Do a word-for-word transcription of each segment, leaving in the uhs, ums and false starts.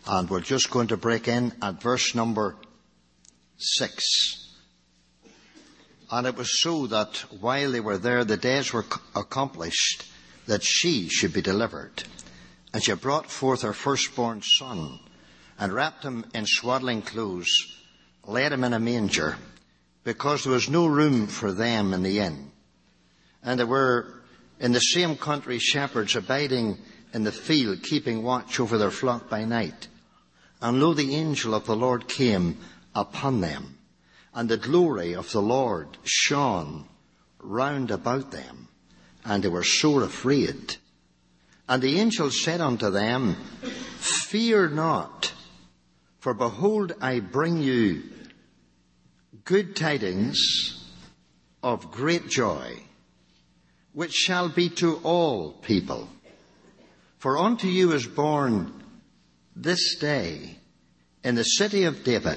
And we're just going to break in at verse number six. And it was so that while they were there, the days were accomplished that she should be delivered. And she brought forth her firstborn son, and wrapped him in swaddling clothes, laid him in a manger, because there was no room for them in the inn. And there were in the same country shepherds abiding in the field, keeping watch over their flock by night. And lo, the angel of the Lord came upon them, and the glory of the Lord shone round about them, and they were sore afraid. And the angel said unto them, Fear not, for behold, I bring you good tidings of great joy, which shall be to all people. For unto you is born this day in the city of David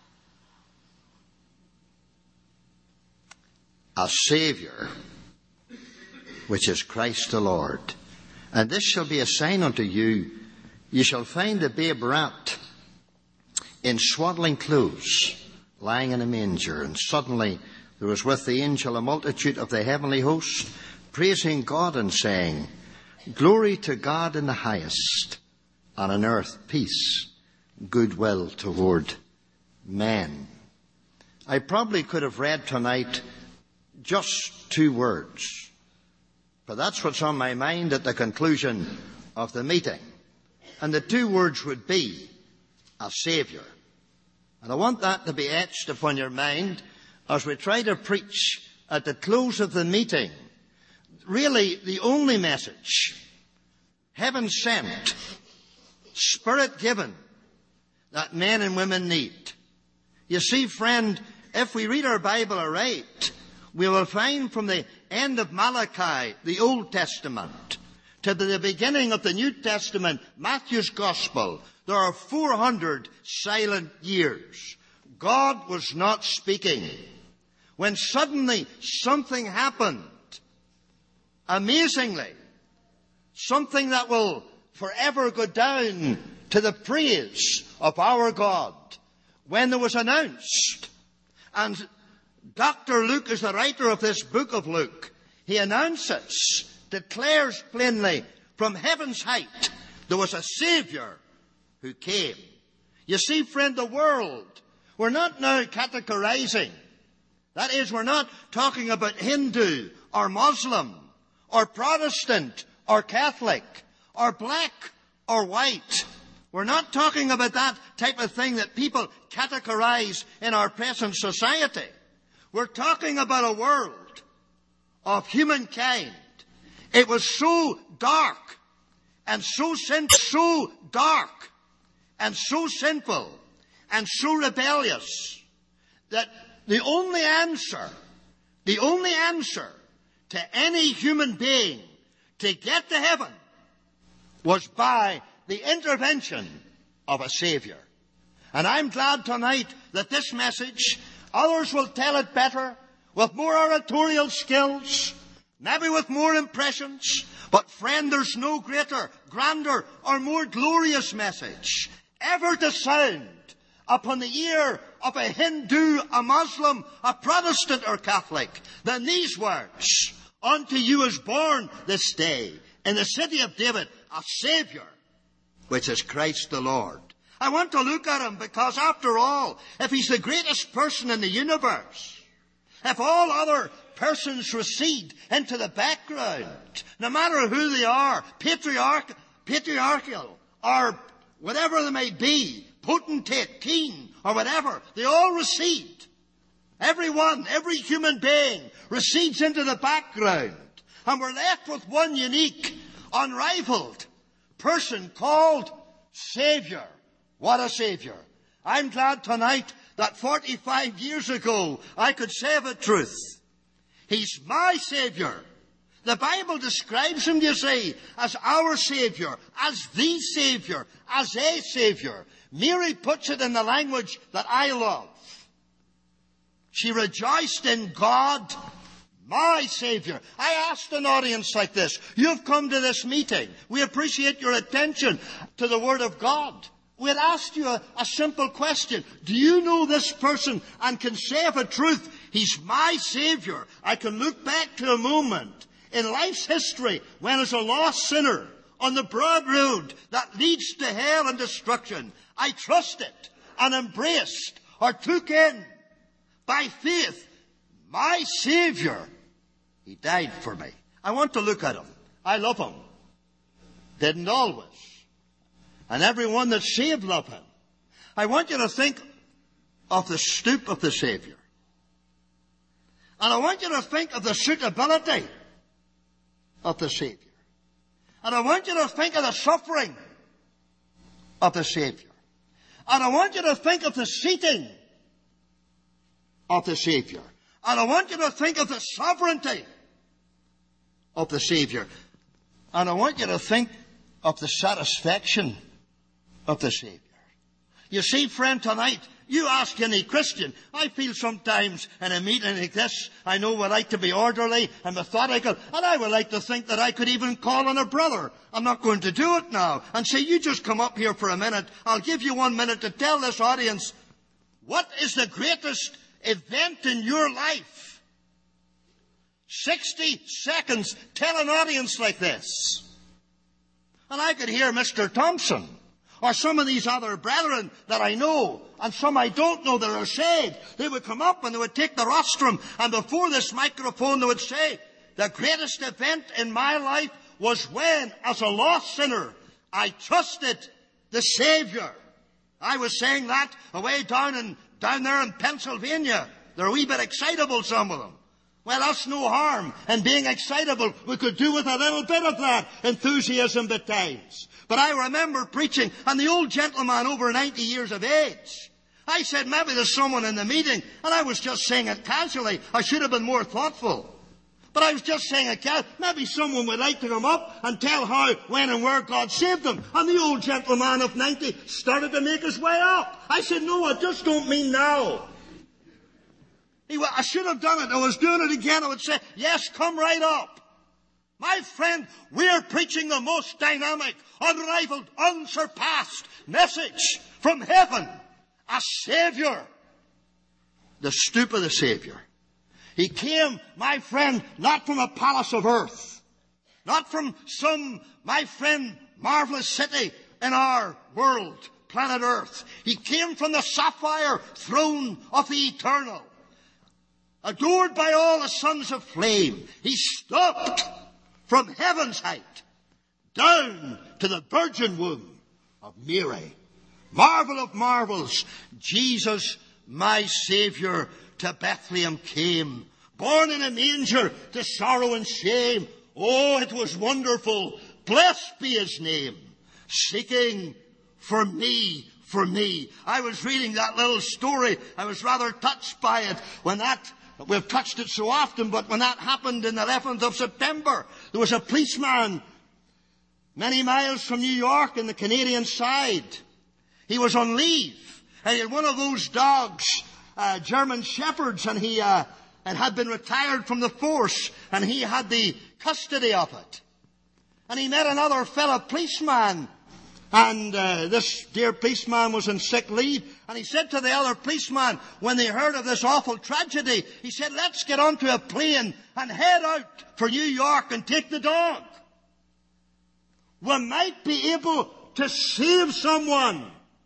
a Saviour, which is Christ the Lord. And this shall be a sign unto you. You shall find the babe wrapped in swaddling clothes, lying in a manger. And suddenly there was with the angel a multitude of the heavenly host, praising God and saying, Glory to God in the highest, and on earth peace, goodwill toward men. I probably could have read tonight just two words. But that's what's on my mind at the conclusion of the meeting. And the two words would be, a Saviour. And I want that to be etched upon your mind as we try to preach at the close of the meeting. Really, the only message, heaven sent, Spirit given, that men and women need. You see, friend, if we read our Bible aright, we will find from the end of Malachi, the Old Testament, to the beginning of the New Testament, Matthew's Gospel, there are four hundred silent years. God was not speaking. When suddenly something happened, amazingly, something that will forever go down to the praise of our God, when there was announced, and Doctor Luke is the writer of this book of Luke. He announces, declares plainly, from heaven's height, there was a Saviour who came. You see, friend, the world, we're not now categorizing. That is, we're not talking about Hindu or Muslim or Protestant or Catholic or black or white. We're not talking about that type of thing that people categorize in our present society. We're talking about a world of humankind. It was so dark and so sin, so dark and so sinful and so rebellious that the only answer, the only answer to any human being to get to heaven was by the intervention of a Saviour. And I'm glad tonight that this message, others will tell it better, with more oratorial skills, maybe with more impressions. But friend, there's no greater, grander, or more glorious message ever to sound upon the ear of a Hindu, a Muslim, a Protestant, or Catholic than these words. Unto you is born this day in the city of David a Saviour, which is Christ the Lord. I want to look at him because, after all, if he's the greatest person in the universe, if all other persons recede into the background, no matter who they are, patriarch, patriarchal, or whatever they may be, potentate, king, or whatever, they all recede. Everyone, every human being recedes into the background. And we're left with one unique, unrivaled person called Saviour. What a Saviour. I'm glad tonight that forty-five years ago I could say the truth. He's my Saviour. The Bible describes him, you see, as our Saviour, as the Saviour, as a Saviour. Mary puts it in the language that I love. She rejoiced in God, my Saviour. I asked an audience like this, you've come to this meeting. We appreciate your attention to the Word of God. we'd asked you a, a simple question. Do you know this person and can say of a truth, he's my Savior? I can look back to a moment in life's history when as a lost sinner on the broad road that leads to hell and destruction, I trusted and embraced or took in by faith my Savior. He died for me. I want to look at him. I love him. Didn't always. And everyone that's saved love him. I want you to think of the stoop of the Savior. And I want you to think of the suitability of the Savior. And I want you to think of the suffering of the Savior. And I want you to think of the seating of the Savior. And I want you to think of the sovereignty of the Savior. And I want you to think of the satisfaction of the Savior. You see, friend, tonight, you ask any Christian. I feel sometimes in a meeting like this, I know we like to be orderly and methodical, and I would like to think that I could even call on a brother. I'm not going to do it now. And say, you just come up here for a minute. I'll give you one minute to tell this audience, what is the greatest event in your life? sixty seconds, tell an audience like this. And I could hear Mister Thompson, or some of these other brethren that I know, and some I don't know that are saved. They would come up and they would take the rostrum, and before this microphone they would say, the greatest event in my life was when, as a lost sinner, I trusted the Savior. I was saying that away down in, down there in Pennsylvania. They're a wee bit excitable, some of them. Well, that's no harm in being excitable. We could do with a little bit of that enthusiasm at times. But I remember preaching, and the old gentleman over ninety years of age, I said, maybe there's someone in the meeting, and I was just saying it casually. I should have been more thoughtful. But I was just saying it casually. Maybe someone would like to come up and tell how, when, and where God saved them. And the old gentleman of ninety started to make his way up. I said, no, I just don't mean now. He, I should have done it. I was doing it again. I would say, yes, come right up. My friend, we're preaching the most dynamic, unrivaled, unsurpassed message from heaven. A Savior. The stoop of the Savior. He came, my friend, not from a palace of earth. Not from some, my friend, marvelous city in our world, planet Earth. He came from the sapphire throne of the eternal. Adored by all the sons of flame. He stopped from heaven's height down to the virgin womb of Mary. Marvel of marvels, Jesus, my Savior, to Bethlehem came. Born in a manger to sorrow and shame. Oh, it was wonderful. Blessed be his name. Seeking for me, for me. I was reading that little story. I was rather touched by it when that We've touched it so often, but when that happened in the eleventh of September, there was a policeman many miles from New York in the Canadian side. He was on leave, and he had one of those dogs, uh, German Shepherds, and he uh, and had been retired from the force, and he had the custody of it. And he met another fellow policeman, and uh, this dear policeman was on sick leave, and he said to the other policeman, when they heard of this awful tragedy, he said, let's get onto a plane and head out for New York and take the dog. We might be able to save someone.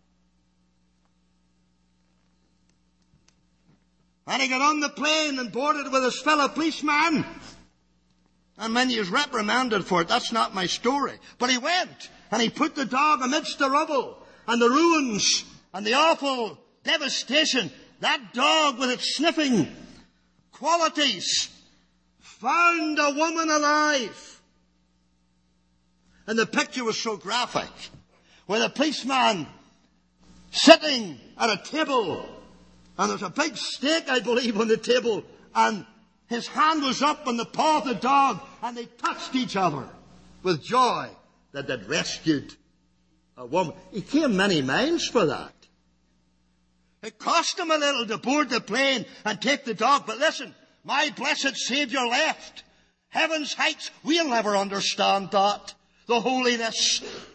And he got on the plane and boarded with his fellow policeman. And when he was reprimanded for it, that's not my story. But he went. And he put the dog amidst the rubble and the ruins and the awful devastation. That dog with its sniffing qualities found a woman alive. And the picture was so graphic. Where the policeman sitting at a table, and there was a big steak, I believe, on the table, and his hand was up on the paw of the dog, and they touched each other with joy that they'd rescued a woman. He came many miles for that. It cost him a little to board the plane and take the dog. But listen, my blessed Savior left. Heaven's heights, we'll never understand that. The holiness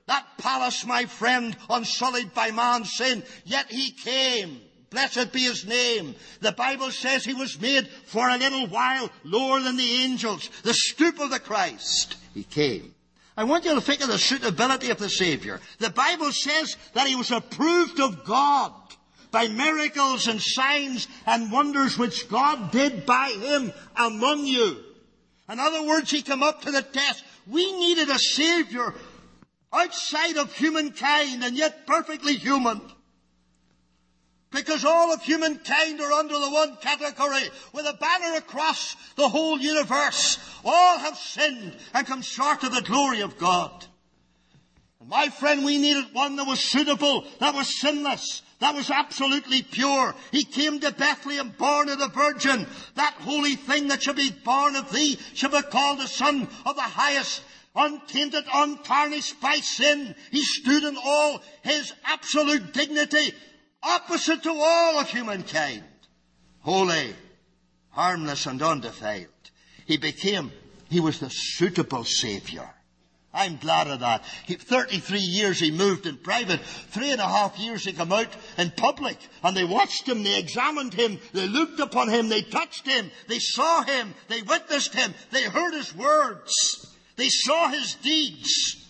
that palace, my friend, unsullied by man's sin. Yet he came. Blessed be his name. The Bible says he was made for a little while lower than the angels. The stoop of the Christ. He came. I want you to think of the suitability of the Savior. The Bible says that he was approved of God by miracles and signs and wonders which God did by him among you. In other words, he came up to the test. We needed a Savior outside of humankind and yet perfectly human. Because all of humankind are under the one category, with a banner across the whole universe. All have sinned and come short of the glory of God. And my friend, we needed one that was suitable, that was sinless, that was absolutely pure. He came to Bethlehem, born of the Virgin. That holy thing that should be born of thee shall be called the Son of the Highest. Untainted, untarnished by sin. He stood in all his absolute dignity, opposite to all of humankind. Holy, harmless and undefiled. He became, he was the suitable Savior. I'm glad of that. He, thirty-three years he moved in private. Three and a half years he came out in public. And they watched him, they examined him, they looked upon him, they touched him, they saw him, they witnessed him, they heard his words, they saw his deeds.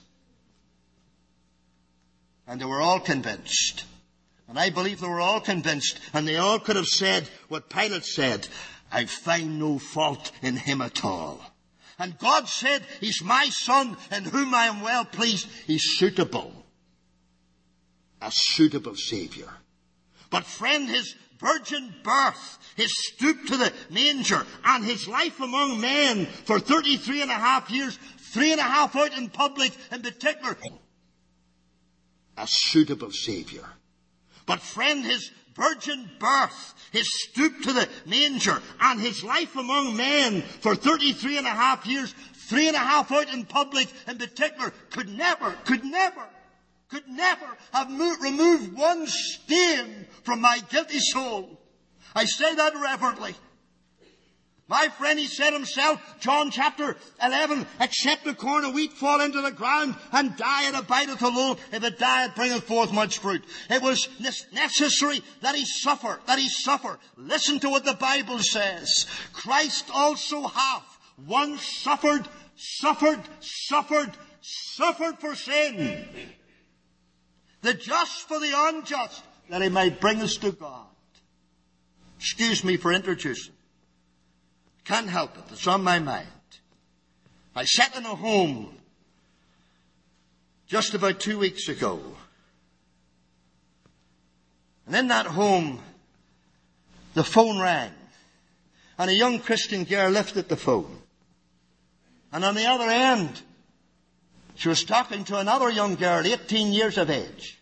And they were all convinced. And I believe they were all convinced. And they all could have said what Pilate said. I find no fault in him at all. And God said, he's my son in whom I am well pleased. He's suitable. A suitable Savior. But friend, his virgin birth, his stoop to the manger, and his life among men for thirty-three and a half years, three and a half out in public in particular. A suitable Savior. But friend, his virgin birth, his stoop to the manger, and his life among men for thirty-three and a half years, three and a half out in public in particular, could never, could never, could never have mo- removed one stain from my guilty soul. I say that reverently. My friend, he said himself, John chapter eleven, except a corn of wheat fall into the ground and die, it abideth alone. If it die, it bringeth forth much fruit. It was necessary that he suffer, that he suffer. Listen to what the Bible says. Christ also hath once suffered, suffered, suffered, suffered for sin. The just for the unjust, that he might bring us to God. Excuse me for introducing. Can't help it. It's on my mind. I sat in a home just about two weeks ago. And in that home, the phone rang. And a young Christian girl lifted the phone. And on the other end, she was talking to another young girl, eighteen years of age.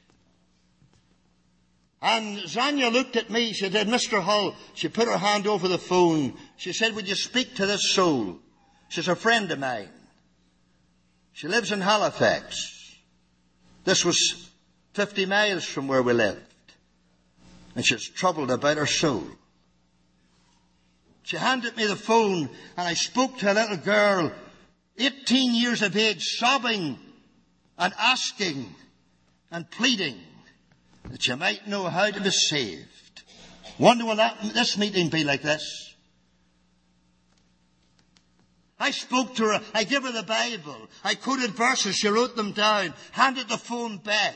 And Zanya looked at me, she said, Mister Hull, she put her hand over the phone. She said, would you speak to this soul? She's a friend of mine. She lives in Halifax. This was fifty miles from where we lived. And she's troubled about her soul. She handed me the phone and I spoke to a little girl, eighteen years of age, sobbing and asking and pleading that you might know how to be saved. Wonder will that, this meeting be like this? I spoke to her, I gave her the Bible, I quoted verses, she wrote them down, handed the phone back.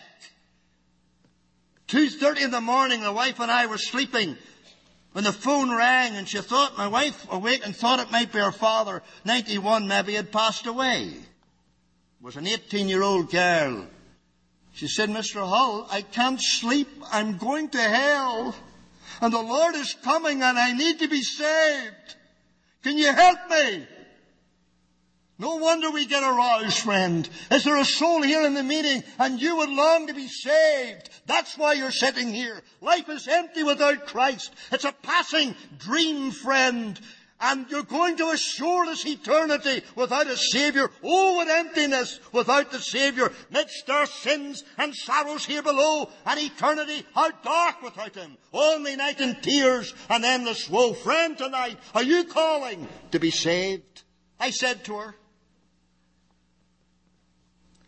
two thirty in the morning, the wife and I were sleeping when the phone rang, and she thought, my wife awake and thought it might be her father, ninety-one maybe, had passed away. It was an eighteen-year-old girl. She said, Mister Hull, I can't sleep. I'm going to hell. And the Lord is coming and I need to be saved. Can you help me? No wonder we get aroused, friend. Is there a soul here in the meeting and you would long to be saved? That's why you're sitting here. Life is empty without Christ. It's a passing dream, friend. And you're going to a shoreless eternity without a Savior. Oh, what emptiness without the Savior. Midst our sins and sorrows here below, and eternity, how dark without Him. Only night and tears and endless woe. Friend, tonight, are you calling to be saved? I said to her,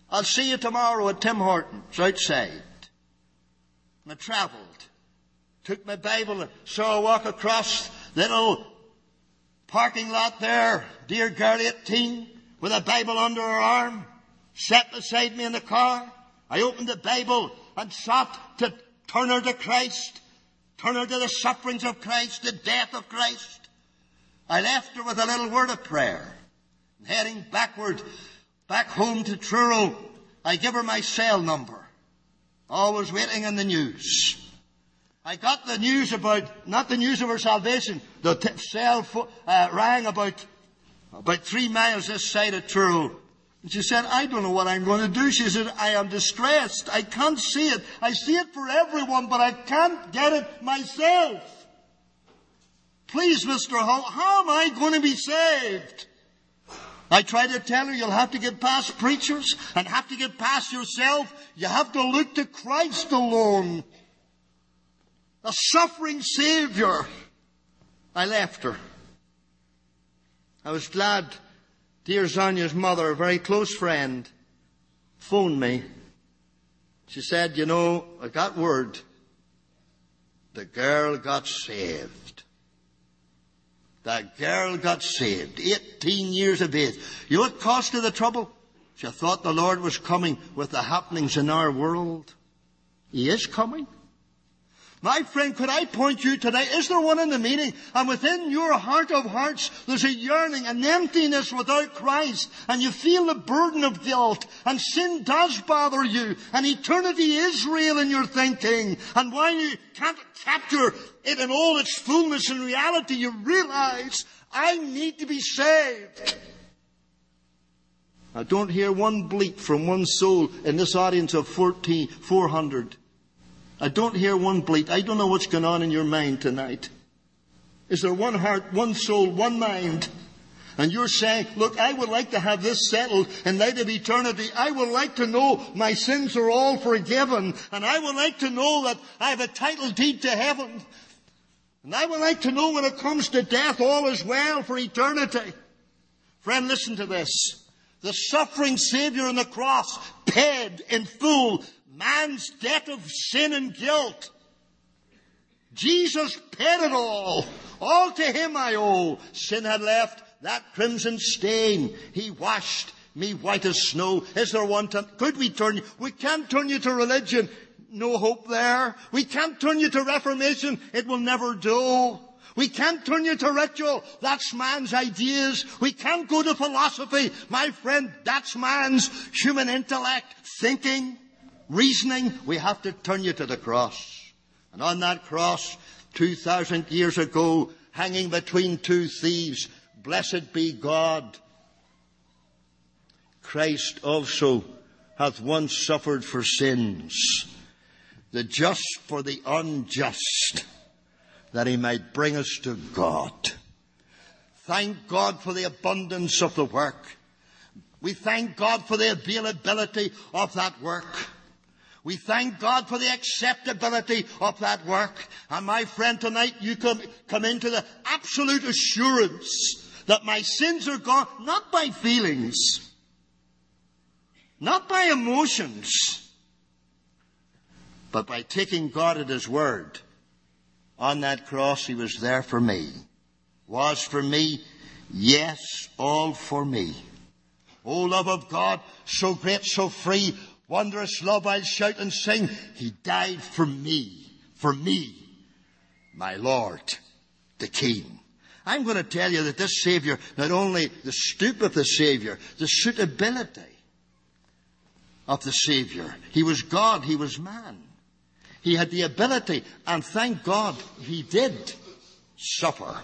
I'll see you tomorrow at Tim Hortons outside. And I travelled. Took my Bible and saw a walk across the little parking lot there. Dear girl, eighteen, with a Bible under her arm. Sat beside me in the car. I opened the Bible and sought to turn her to Christ. Turn her to the sufferings of Christ, the death of Christ. I left her with a little word of prayer. And heading backward, back home to Truro, I give her my cell number. Always waiting on the news. I got the news about, not the news of her salvation, the t- cell fo- uh, rang about, about three miles this side of Truro. And she said, I don't know what I'm going to do. She said, I am distressed. I can't see it. I see it for everyone, but I can't get it myself. Please, Mister Hull, how am I going to be saved? I tried to tell her, you'll have to get past preachers and have to get past yourself. You have to look to Christ alone. A suffering Savior. I left her. I was glad dear Zonia's mother, a very close friend, phoned me. She said, you know, I got word. The girl got saved. The girl got saved. eighteen years of age. You know what cost her the trouble? She thought the Lord was coming with the happenings in our world. He is coming. My friend, could I point you today? Is there one in the meeting? And within your heart of hearts, there's a yearning, an emptiness without Christ. And you feel the burden of guilt. And sin does bother you. And eternity is real in your thinking. And while you can't capture it in all its fullness and reality, you realize, I need to be saved. I don't hear one bleat from one soul in this audience of fourteen, four hundred. I don't hear one bleat. I don't know what's going on in your mind tonight. Is there one heart, one soul, one mind? And you're saying, look, I would like to have this settled in light of eternity. I would like to know my sins are all forgiven. And I would like to know that I have a title deed to heaven. And I would like to know when it comes to death, all is well for eternity. Friend, listen to this. The suffering Savior on the cross paid in full man's debt of sin and guilt. Jesus paid it all. All to him I owe. Sin had left that crimson stain. He washed me white as snow. Is there one time? Could we turn you? We can't turn you to religion. No hope there. We can't turn you to Reformation. It will never do. We can't turn you to ritual. That's man's ideas. We can't go to philosophy. My friend, that's man's human intellect, thinking, reasoning. We have to turn you to the cross. And on that cross, two thousand years ago, hanging between two thieves, blessed be God, Christ also hath once suffered for sins, the just for the unjust, that he might bring us to God. Thank God for the abundance of the work. We thank God for the availability of that work. We thank God for the acceptability of that work. And my friend, tonight you come, come into the absolute assurance that my sins are gone, not by feelings, not by emotions, but by taking God at his word. On that cross, he was there for me. Was for me, yes, all for me. O love of God, so great, so free, wondrous love, I'll shout and sing. He died for me, for me, my Lord, the King. I'm going to tell you that this Savior, not only the stoop of the Savior, the suitability of the Savior. He was God, he was man. He had the ability, and thank God he did suffer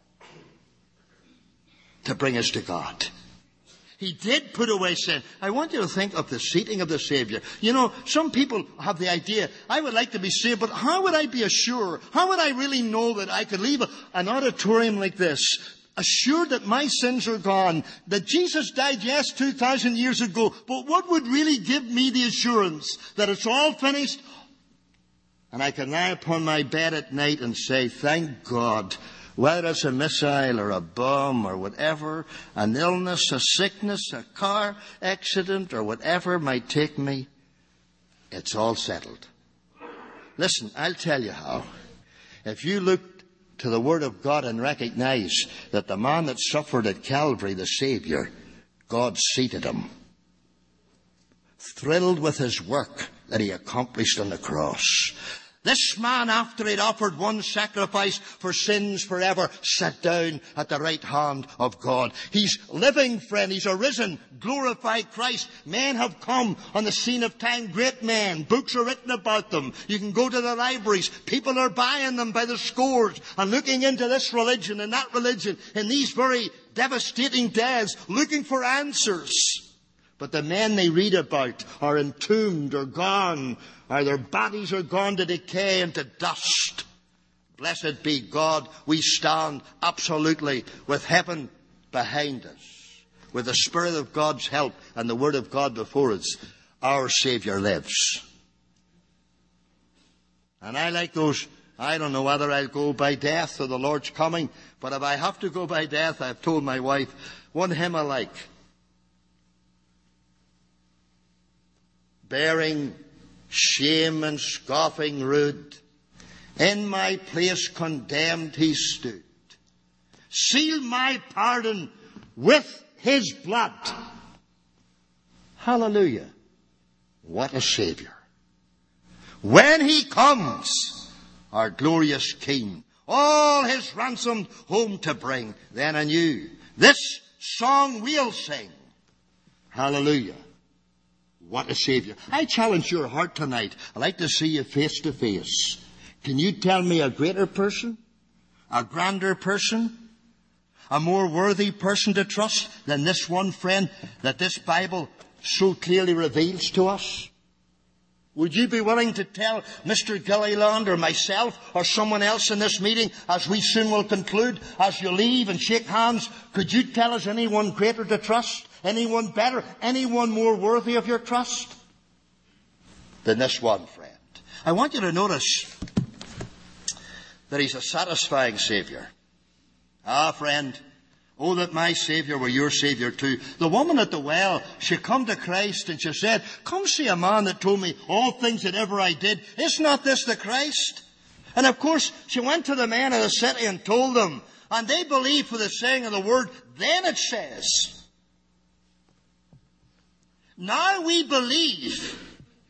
to bring us to God. He did put away sin. I want you to think of the seating of the Savior. You know, some people have the idea, I would like to be saved, but how would I be assured? How would I really know that I could leave an auditorium like this, assured that my sins are gone, that Jesus died, yes, two thousand years ago, but what would really give me the assurance that it's all finished? And I can lie upon my bed at night and say, thank God, whether it's a missile or a bomb or whatever, an illness, a sickness, a car accident or whatever might take me, it's all settled. Listen, I'll tell you how. If you look to the Word of God and recognize that the man that suffered at Calvary, the Savior, God seated him, thrilled with his work that he accomplished on the cross. This man, after he'd offered one sacrifice for sins forever, sat down at the right hand of God. He's living, friend. He's a risen, glorified Christ. Men have come on the scene of time. Great men. Books are written about them. You can go to the libraries. People are buying them by the scores and looking into this religion and that religion in these very devastating days, looking for answers. But the men they read about are entombed or gone, or their bodies are gone to decay and to dust. Blessed be God, we stand absolutely with heaven behind us. With the Spirit of God's help and the Word of God before us, our Savior lives. And I like those, I don't know whether I'll go by death or the Lord's coming, but if I have to go by death, I've told my wife, one hymn I like. Bearing shame and scoffing rude, in my place condemned he stood. Seal my pardon with his blood. Hallelujah. What a Savior. When he comes, our glorious King, all his ransomed home to bring, then anew this song we'll sing. Hallelujah. What a Savior. I challenge your heart tonight. I'd like to see you face to face. Can you tell me a greater person? A grander person? A more worthy person to trust than this one friend that this Bible so clearly reveals to us? Would you be willing to tell Mister Gilliland or myself or someone else in this meeting, as we soon will conclude, as you leave and shake hands, could you tell us anyone greater to trust? Anyone better? Anyone more worthy of your trust than this one friend? I want you to notice that he's a satisfying Savior. Ah, friend, oh, that my Savior were your Savior too. The woman at the well, she come to Christ and she said, come see a man that told me all things that ever I did. Is not this the Christ? And of course, she went to the men of the city and told them. And they believed for the saying of the word. Then it says, now we believe,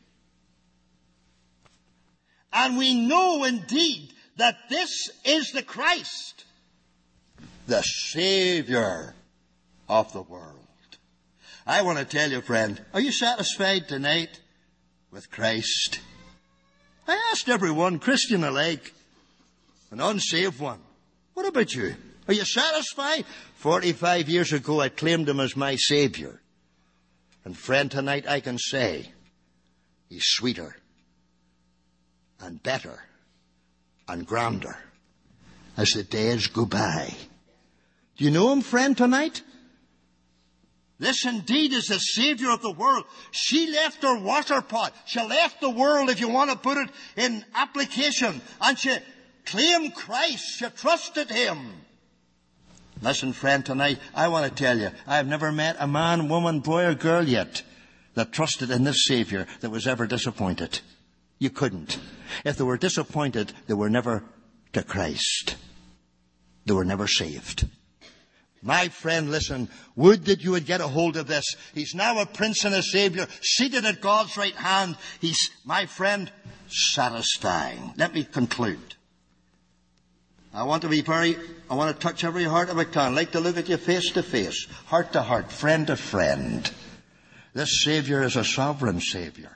and we know indeed that this is the Christ, the Savior of the world. I want to tell you, friend, are you satisfied tonight with Christ? I asked everyone, Christian alike, an unsaved one, what about you? Are you satisfied? Forty-five years ago I claimed him as my Savior. And friend, tonight I can say, he's sweeter and better and grander as the days go by. Do you know him, friend, tonight? This indeed is the Savior of the world. She left her water pot. She left the world, if you want to put it in application. And she claimed Christ. She trusted him. Listen, friend, tonight, I want to tell you, I've never met a man, woman, boy or girl yet that trusted in this Savior that was ever disappointed. You couldn't. If they were disappointed, they were never to Christ. They were never saved. My friend, listen, would that you would get a hold of this. He's now a Prince and a Savior, seated at God's right hand. He's, my friend, satisfying. Let me conclude. I want to be very, I want to touch every heart if I can. I'd like to look at you face to face, heart to heart, friend to friend. This Savior is a sovereign Savior.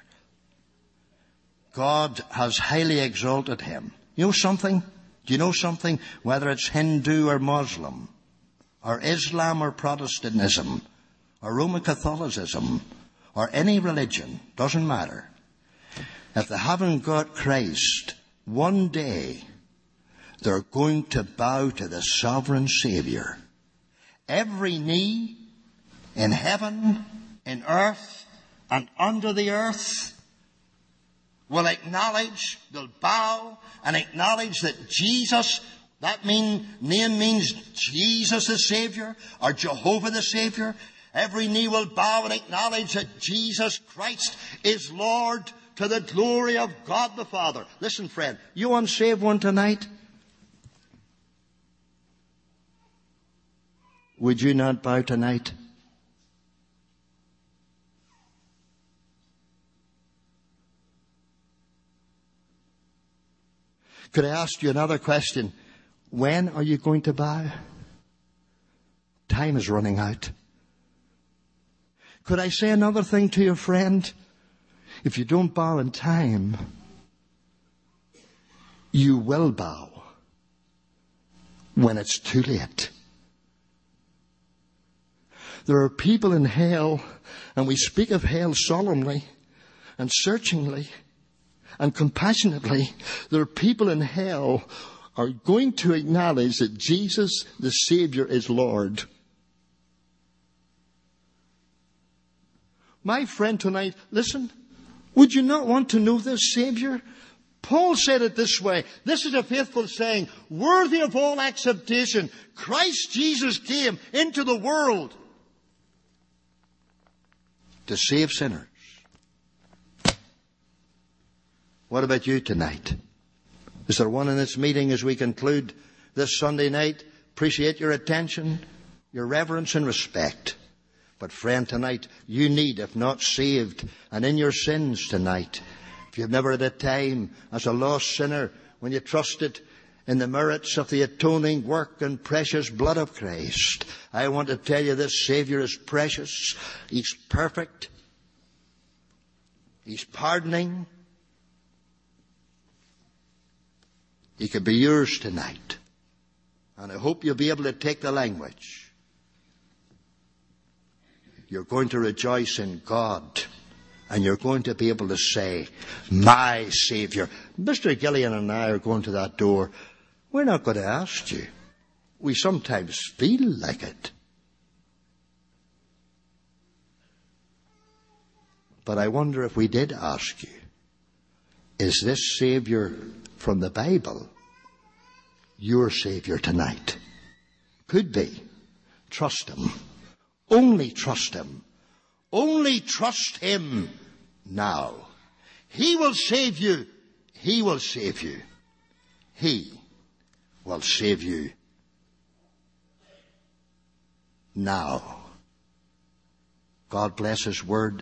God has highly exalted him. You know something? Do you know something? Whether it's Hindu or Muslim, or Islam or Protestantism, or Roman Catholicism, or any religion, doesn't matter. If they haven't got Christ, one day they're going to bow to the sovereign Savior. Every knee in heaven, in earth, and under the earth will acknowledge, they'll bow and acknowledge that Jesus That mean, name means Jesus the Savior or Jehovah the Savior. Every knee will bow and acknowledge that Jesus Christ is Lord to the glory of God the Father. Listen, friend, you unsaved one tonight? Would you not bow tonight? Could I ask you another question? When are you going to bow? Time is running out. Could I say another thing to your friend? If you don't bow in time, you will bow when it's too late. There are people in hell, and we speak of hell solemnly and searchingly and compassionately. There are people in hell are going to acknowledge that Jesus the Savior is Lord. My friend tonight, listen, would you not want to know this Savior? Paul said it this way. This is a faithful saying, worthy of all acceptation. Christ Jesus came into the world to save sinners. What about you tonight? Is there one in this meeting as we conclude this Sunday night? Appreciate your attention, your reverence and respect. But friend, tonight, you need, if not saved, and in your sins tonight, if you've never had a time as a lost sinner when you trusted in the merits of the atoning work and precious blood of Christ, I want to tell you this Savior is precious. He's perfect. He's pardoning. He could be yours tonight. And I hope you'll be able to take the language. You're going to rejoice in God. And you're going to be able to say, my Savior. Mister Gillian and I are going to that door. We're not going to ask you. We sometimes feel like it. But I wonder if we did ask you, is this Savior from the Bible your Savior tonight? Could be. Trust Him. Only trust Him. Only trust Him now. He will save you. He will save you. He will save you now. God bless His word.